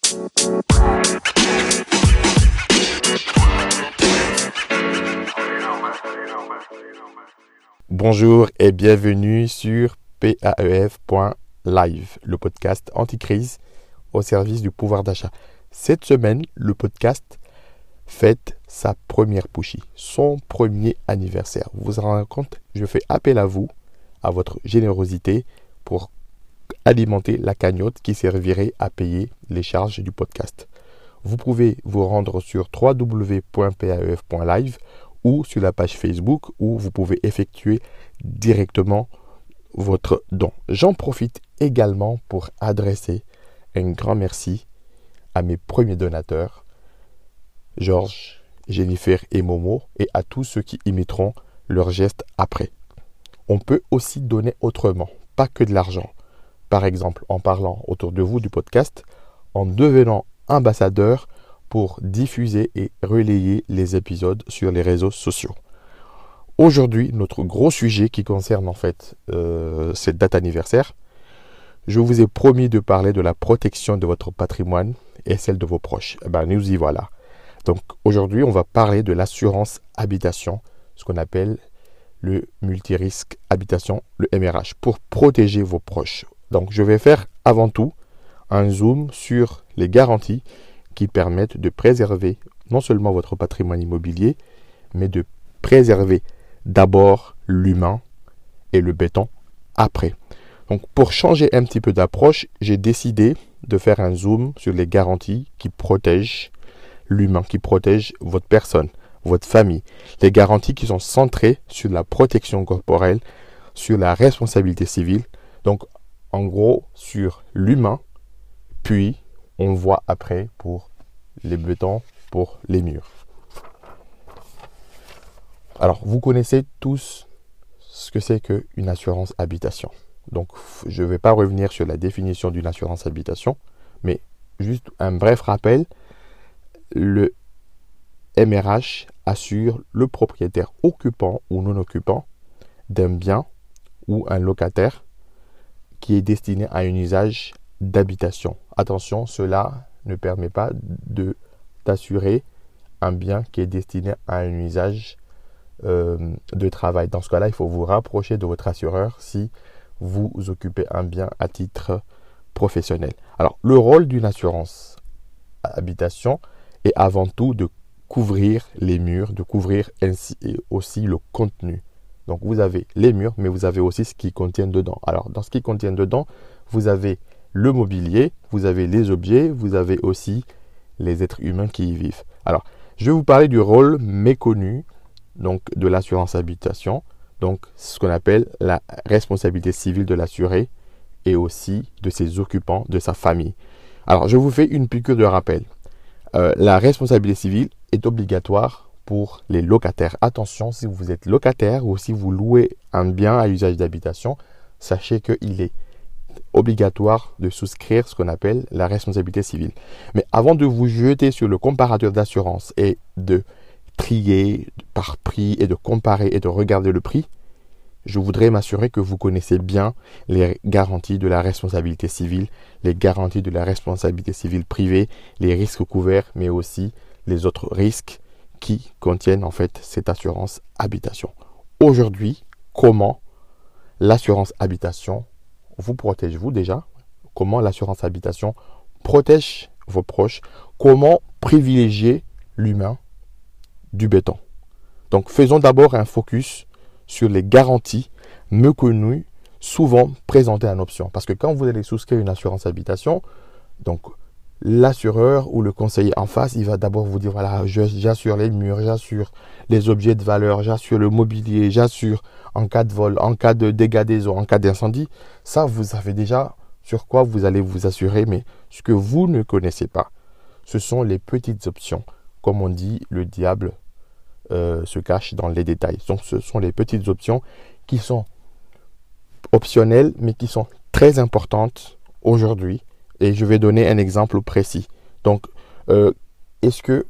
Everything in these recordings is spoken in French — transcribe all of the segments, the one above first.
Bonjour et bienvenue sur PAEF.live, le podcast anti-crise au service du pouvoir d'achat. Cette semaine, le podcast fête sa première Pushy, son premier anniversaire. Vous vous rendez compte, je fais appel à vous, à votre générosité pour alimenter la cagnotte qui servirait à payer les charges du podcast. Vous pouvez vous rendre sur www.paef.live ou sur la page Facebook où vous pouvez effectuer directement votre don. J'en profite également pour adresser un grand merci à mes premiers donateurs, Georges, Jennifer et Momo, et à tous ceux qui imiteront leurs gestes après. On peut aussi donner autrement, pas que de l'argent. Par exemple, en parlant autour de vous du podcast, en devenant ambassadeur pour diffuser et relayer les épisodes sur les réseaux sociaux. Aujourd'hui, notre gros sujet qui concerne en fait cette date anniversaire, je vous ai promis de parler de la protection de votre patrimoine et celle de vos proches. Nous y voilà. Donc aujourd'hui, on va parler de l'assurance habitation, ce qu'on appelle le multirisque habitation, le MRH, pour protéger vos proches. Donc je vais faire avant tout un zoom sur les garanties qui permettent de préserver non seulement votre patrimoine immobilier, mais de préserver d'abord l'humain et le béton après. Donc pour changer un petit peu d'approche, j'ai décidé de faire un zoom sur les garanties qui protègent l'humain, qui protègent votre personne, votre famille. Les garanties qui sont centrées sur la protection corporelle, sur la responsabilité civile. Donc en gros sur l'humain, puis on voit après pour les bétons, pour les murs. Alors, vous connaissez tous ce que c'est qu'une assurance habitation. Donc, je ne vais pas revenir sur la définition d'une assurance habitation, mais juste un bref rappel. Le MRH assure le propriétaire occupant ou non occupant d'un bien ou un locataire qui est destiné à un usage d'habitation. Attention, cela ne permet pas d'assurer un bien qui est destiné à un usage de travail. Dans ce cas-là, il faut vous rapprocher de votre assureur si vous occupez un bien à titre professionnel. Alors, le rôle d'une assurance habitation est avant tout de couvrir les murs, de couvrir ainsi aussi le contenu. Donc, vous avez les murs, mais vous avez aussi ce qui contient dedans. Alors, dans ce qui contient dedans, vous avez le mobilier, vous avez les objets, vous avez aussi les êtres humains qui y vivent. Alors, je vais vous parler du rôle méconnu donc, de l'assurance habitation, donc ce qu'on appelle la responsabilité civile de l'assuré et aussi de ses occupants, de sa famille. Alors, je vous fais une piqûre de rappel. La responsabilité civile est obligatoire pour les locataires. Attention, si vous êtes locataire ou si vous louez un bien à usage d'habitation, sachez qu'il est obligatoire de souscrire ce qu'on appelle la responsabilité civile. Mais avant de vous jeter sur le comparateur d'assurance et de trier par prix et de comparer et de regarder le prix, je voudrais m'assurer que vous connaissez bien les garanties de la responsabilité civile, les garanties de la responsabilité civile privée, les risques couverts, mais aussi les autres risques qui contiennent en fait cette assurance habitation. Aujourd'hui, comment l'assurance habitation vous protège vous déjà? Comment l'assurance habitation protège vos proches? Comment privilégier l'humain du béton? Donc faisons d'abord un focus sur les garanties méconnues, souvent présentées en option. Parce que quand vous allez souscrire une assurance habitation, donc l'assureur ou le conseiller en face, il va d'abord vous dire, voilà, j'assure les murs, j'assure les objets de valeur, j'assure le mobilier, j'assure en cas de vol, en cas de dégâts des eaux, en cas d'incendie. Ça, vous savez déjà sur quoi vous allez vous assurer, mais ce que vous ne connaissez pas, ce sont les petites options. Comme on dit, le diable se cache dans les détails. Donc, ce sont les petites options qui sont optionnelles, mais qui sont très importantes aujourd'hui. Et je vais donner un exemple précis. Donc, est-ce que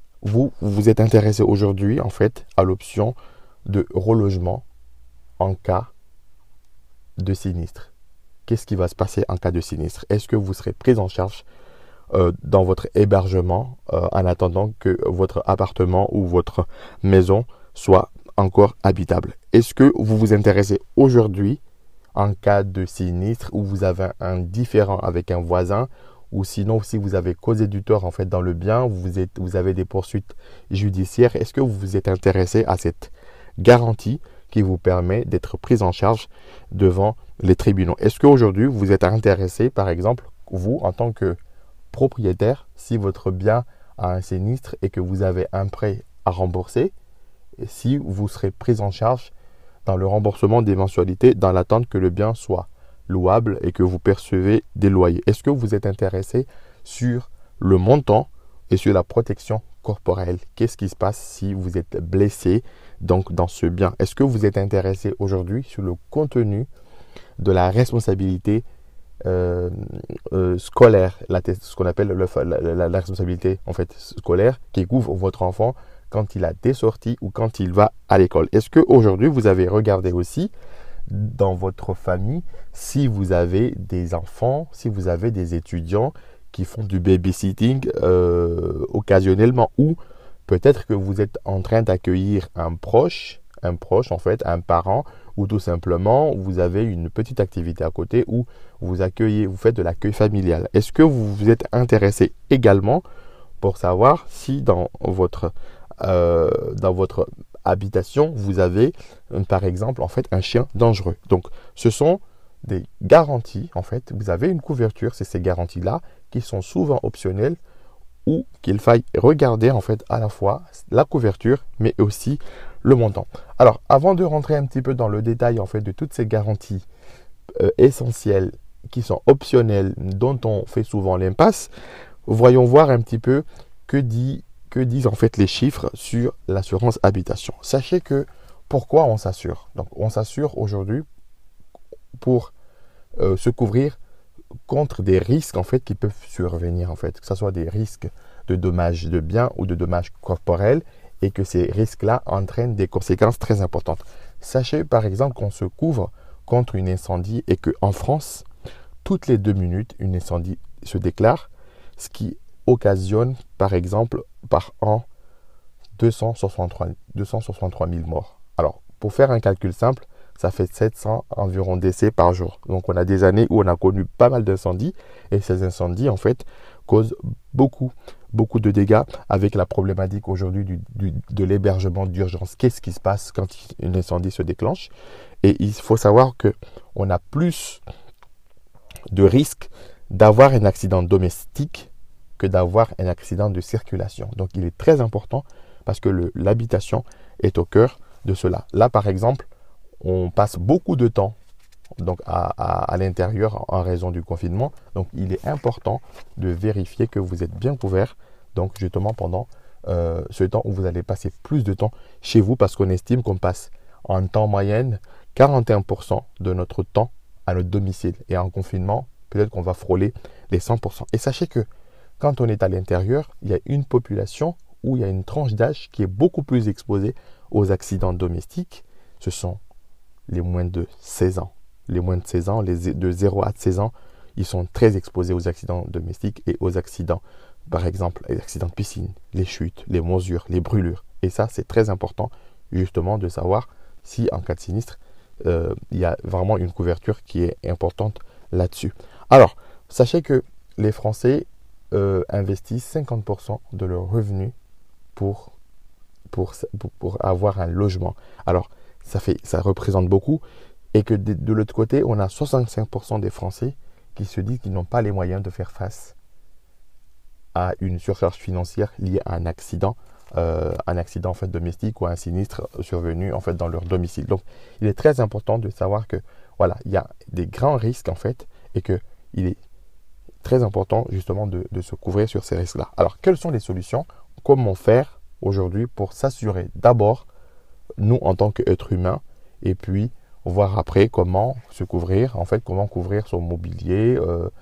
vous êtes intéressé aujourd'hui, en fait, à l'option de relogement en cas de sinistre? Qu'est-ce qui va se passer en cas de sinistre? Est-ce que vous serez pris en charge dans votre hébergement en attendant que votre appartement ou votre maison soit encore habitable. Est-ce que vous vous intéressez aujourd'hui en cas de sinistre où vous avez un différend avec un voisin ou sinon si vous avez causé du tort en fait dans le bien, vous avez des poursuites judiciaires, est-ce que vous vous êtes intéressé à cette garantie qui vous permet d'être pris en charge devant les tribunaux? Est-ce qu'aujourd'hui vous êtes intéressé, par exemple, vous en tant que propriétaire, si votre bien a un sinistre et que vous avez un prêt à rembourser, si vous serez pris en charge dans le remboursement des mensualités dans l'attente que le bien soit louable et que vous percevez des loyers? Est-ce que vous êtes intéressé sur le montant et sur la protection corporelle? Qu'est-ce qui se passe si vous êtes blessé donc dans ce bien? Est-ce que vous êtes intéressé aujourd'hui sur le contenu de la responsabilité scolaire, ce qu'on appelle la responsabilité en fait scolaire qui couvre votre enfant quand il a des sorties ou quand il va à l'école? Est-ce qu'aujourd'hui vous avez regardé aussi dans votre famille si vous avez des enfants, si vous avez des étudiants qui font du babysitting occasionnellement, ou peut-être que vous êtes en train d'accueillir un proche en fait, un parent, ou tout simplement vous avez une petite activité à côté où vous faites de l'accueil familial. Est-ce que vous vous êtes intéressé également pour savoir si dans votre habitation vous avez par exemple en fait un chien dangereux? Donc ce sont des garanties en fait, vous avez une couverture, c'est ces garanties là qui sont souvent optionnelles ou qu'il faille regarder en fait à la fois la couverture mais aussi le montant. Alors avant de rentrer un petit peu dans le détail en fait de toutes ces garanties essentielles qui sont optionnelles dont on fait souvent l'impasse, voyons voir un petit peu que disent en fait les chiffres sur l'assurance habitation. Sachez que pourquoi on s'assure? Donc on s'assure aujourd'hui pour se couvrir contre des risques en fait qui peuvent survenir en fait, que ce soit des risques de dommages de biens ou de dommages corporels et que ces risques-là entraînent des conséquences très importantes. Sachez par exemple qu'on se couvre contre un incendie et qu'en France, toutes les 2 minutes, un incendie se déclare, ce qui occasionne par exemple par an 263 000 morts. Alors pour faire un calcul simple, ça fait 700 environ décès par jour. Donc on a des années où on a connu pas mal d'incendies et ces incendies en fait causent beaucoup de dégâts avec la problématique aujourd'hui de l'hébergement d'urgence. Qu'est-ce qui se passe quand un incendie se déclenche? Et il faut savoir qu'on a plus de risques d'avoir un accident domestique que d'avoir un accident de circulation. Donc il est très important parce que l'habitation est au cœur de cela. Là par exemple, on passe beaucoup de temps donc à l'intérieur en raison du confinement. Donc il est important de vérifier que vous êtes bien couvert donc justement pendant ce temps où vous allez passer plus de temps chez vous, parce qu'on estime qu'on passe en temps moyenne 41% de notre temps à notre domicile, et en confinement peut-être qu'on va frôler les 100%. Et sachez que quand on est à l'intérieur, il y a une population où il y a une tranche d'âge qui est beaucoup plus exposée aux accidents domestiques. Ce sont les moins de 16 ans. Les moins de 16 ans, de 0 à 16 ans, ils sont très exposés aux accidents domestiques et aux accidents, par exemple, les accidents de piscine, les chutes, les morsures, les brûlures. Et ça, c'est très important justement de savoir si en cas de sinistre, il y a vraiment une couverture qui est importante là-dessus. Alors, sachez que les Français investissent 50% de leurs revenus pour avoir un logement. Alors, ça représente beaucoup, et que de l'autre côté, on a 65% des Français qui se disent qu'ils n'ont pas les moyens de faire face à une surcharge financière liée à un accident en fait domestique ou à un sinistre survenu en fait dans leur domicile. Donc, il est très important de savoir que voilà, il y a des grands risques en fait, et que il est très important justement de se couvrir sur ces risques-là. Alors, quelles sont les solutions? Comment faire aujourd'hui pour s'assurer d'abord, nous en tant qu'êtres humains, et puis voir après comment se couvrir, en fait, comment couvrir son mobilier,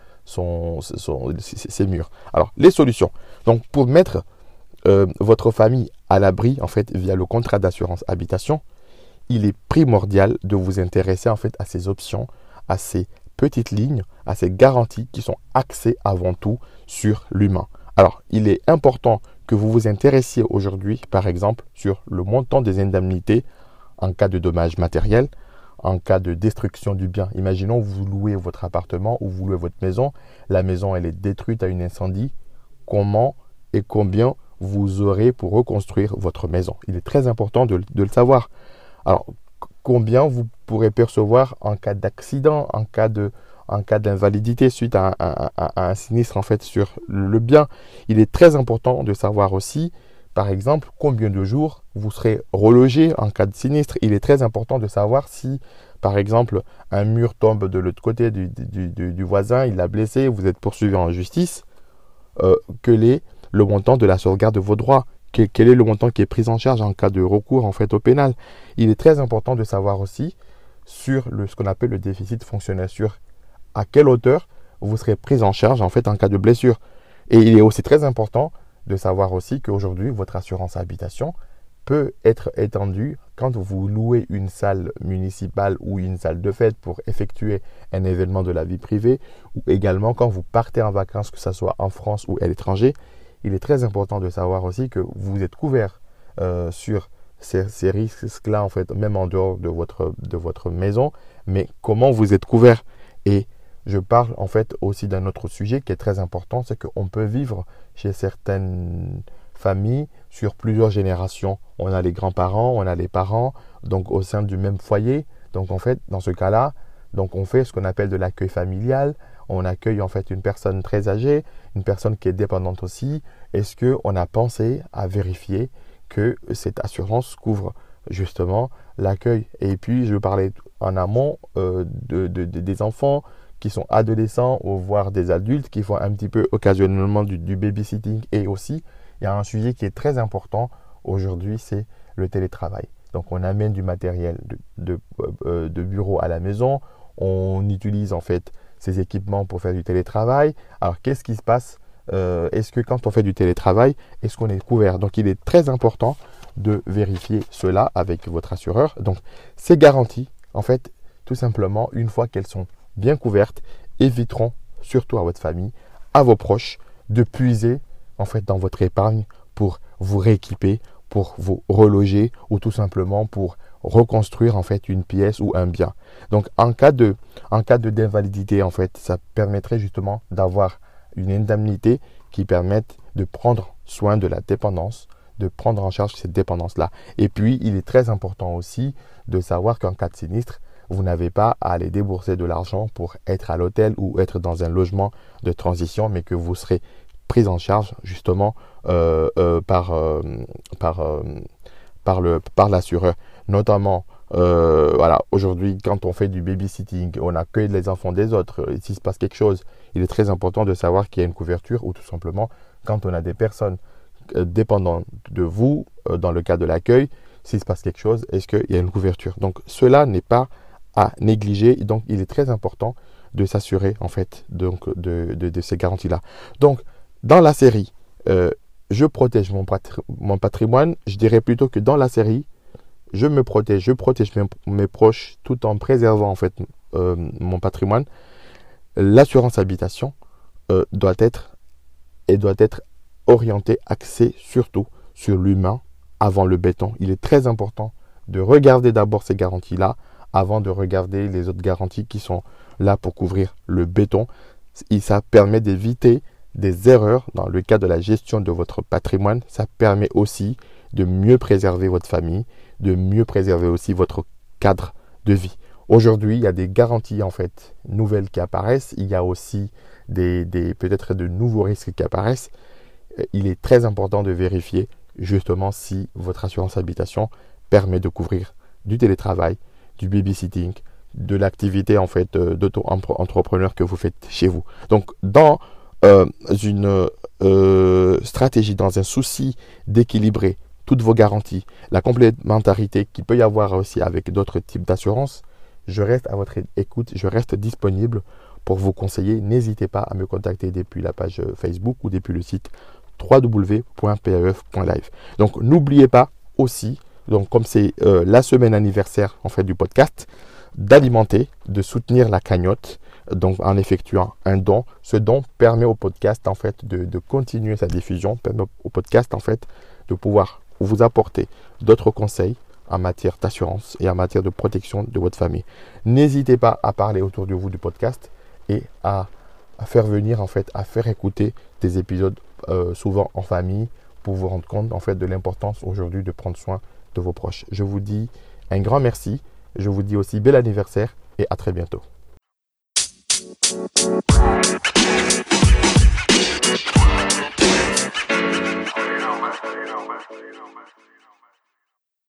ses murs. Alors, les solutions. Donc, pour mettre votre famille à l'abri, en fait, via le contrat d'assurance habitation, il est primordial de vous intéresser, en fait, à ces options, à ces petites lignes, à ces garanties qui sont axées avant tout sur l'humain. Alors, il est important que vous vous intéressiez aujourd'hui, par exemple, sur le montant des indemnités en cas de dommages matériels, en cas de destruction du bien. Imaginons vous louez votre appartement ou vous louez votre maison. La maison, elle est détruite à un incendie. Comment et combien vous aurez pour reconstruire votre maison? Il est très important de le savoir. Alors, combien vous pourrez percevoir en cas d'accident, en cas d'invalidité suite à un sinistre en fait sur le bien. Il est très important de savoir aussi, par exemple, combien de jours vous serez relogé en cas de sinistre. Il est très important de savoir si, par exemple, un mur tombe de l'autre côté du voisin, il l'a blessé, vous êtes poursuivi en justice. Quel est le montant de la sauvegarde de vos droits? Quel est le montant qui est pris en charge en cas de recours en fait au pénal? Il est très important de savoir aussi sur ce qu'on appelle le déficit fonctionnel, sur à quelle hauteur vous serez pris en charge en fait en cas de blessure. Et il est aussi très important de savoir aussi qu'aujourd'hui, votre assurance habitation peut être étendue quand vous louez une salle municipale ou une salle de fête pour effectuer un événement de la vie privée, ou également quand vous partez en vacances, que ce soit en France ou à l'étranger. Il est très important de savoir aussi que vous êtes couvert sur ces risques-là, en fait, même en dehors de votre maison. Mais comment vous êtes couvert? Et je parle en fait aussi d'un autre sujet qui est très important, c'est qu'on peut vivre chez certaines familles sur plusieurs générations. On a les grands-parents, on a les parents, donc au sein du même foyer. Donc en fait, dans ce cas-là, donc on fait ce qu'on appelle de l'accueil familial. On accueille en fait une personne très âgée, une personne qui est dépendante aussi. Est-ce qu'on a pensé à vérifier que cette assurance couvre justement l'accueil? Et puis, je parlais en amont des enfants qui sont adolescents ou voire des adultes qui font un petit peu occasionnellement du babysitting. Et aussi, il y a un sujet qui est très important aujourd'hui, c'est le télétravail. Donc, on amène du matériel de bureau à la maison. On utilise en fait ces équipements pour faire du télétravail. Alors, qu'est-ce qui se passe? Est-ce que quand on fait du télétravail, est-ce qu'on est couvert? Donc, il est très important de vérifier cela avec votre assureur. Donc, ces garanties, en fait, tout simplement, une fois qu'elles sont bien couvertes, éviteront surtout à votre famille, à vos proches, de puiser en fait dans votre épargne pour vous rééquiper, pour vous reloger ou tout simplement pour reconstruire en fait une pièce ou un bien. Donc en cas d'invalidité, en fait, ça permettrait justement d'avoir une indemnité qui permette de prendre soin de la dépendance, de prendre en charge cette dépendance-là. Et puis, il est très important aussi de savoir qu'en cas de sinistre, vous n'avez pas à aller débourser de l'argent pour être à l'hôtel ou être dans un logement de transition, mais que vous serez pris en charge justement par l'assureur. Notamment, voilà, aujourd'hui, quand on fait du babysitting, on accueille les enfants des autres. S'il se passe quelque chose, il est très important de savoir qu'il y a une couverture, ou tout simplement, quand on a des personnes dépendantes de vous, dans le cas de l'accueil, s'il se passe quelque chose, est-ce qu'il y a une couverture? Donc, cela n'est pas à négliger. Donc, il est très important de s'assurer en fait de ces garanties-là. Donc, dans la série, je protège mon patrimoine. Je dirais plutôt que dans la série, je protège mes proches tout en préservant en fait mon patrimoine. L'assurance habitation doit être orientée, axée surtout sur l'humain avant le béton. Il est très important de regarder d'abord ces garanties-là avant de regarder les autres garanties qui sont là pour couvrir le béton. Et ça permet d'éviter des erreurs dans le cas de la gestion de votre patrimoine. Ça permet aussi de mieux préserver votre famille, de mieux préserver aussi votre cadre de vie. Aujourd'hui, il y a des garanties en fait nouvelles qui apparaissent. Il y a aussi peut-être de nouveaux risques qui apparaissent. Il est très important de vérifier justement si votre assurance habitation permet de couvrir du télétravail, du babysitting, de l'activité en fait d'auto-entrepreneur que vous faites chez vous. Donc, dans une stratégie, dans un souci d'équilibrer toutes vos garanties, la complémentarité qu'il peut y avoir aussi avec d'autres types d'assurances, je reste à votre écoute, je reste disponible pour vous conseiller. N'hésitez pas à me contacter depuis la page Facebook ou depuis le site www.paf.live. Donc, n'oubliez pas aussi, donc comme c'est la semaine anniversaire en fait du podcast, d'alimenter, de soutenir la cagnotte donc en effectuant un don. Ce don permet au podcast en fait de continuer sa diffusion, permet au podcast en fait de pouvoir vous apporter d'autres conseils en matière d'assurance et en matière de protection de votre famille. N'hésitez pas à parler autour de vous du podcast et à faire venir en fait, à faire écouter des épisodes souvent en famille pour vous rendre compte en fait de l'importance aujourd'hui de prendre soin de vos proches. Je vous dis un grand merci. Je vous dis aussi bel anniversaire et à très bientôt.